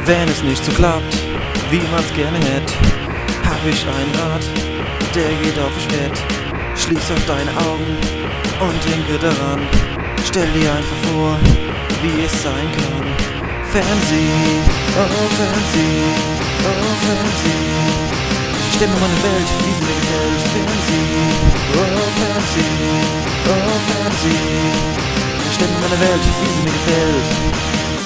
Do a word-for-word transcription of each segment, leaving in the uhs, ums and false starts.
Wenn es nicht so klappt, wie man's gerne hätt, hab ich einen Rat, der geht auf dich wett. Schließ auf deine Augen und denke daran. Stell dir einfach vor, wie es sein kann. Fernseh, oh Fernseh, oh Fernseh. Ich stell mir meine Welt, wie sie mir gefällt. Fernseh, oh Fernseh, oh Fernseh. Ich stell mir meine Welt, wie sie mir gefällt.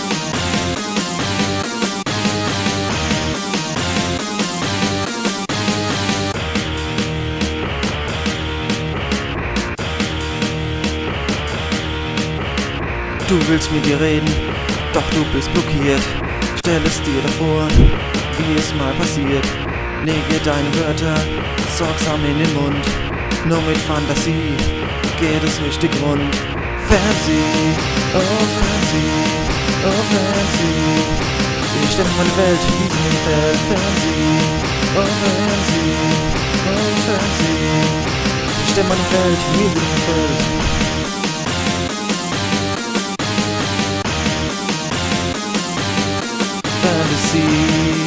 Du willst mit dir reden, doch du bist blockiert. Stell es dir davor, wie es mal passiert. Lege deine Wörter sorgsam in den Mund. Nur mit Fantasie geht es richtig rund. Fernseh, oh Fernseh, oh Fernseh. Ich stell mir meine Welt, wie sie mir gefällt. Fernseh, oh Fernseh, oh Fernseh. Ich stell meine Welt, wie sie mir gefällt. Fantasy.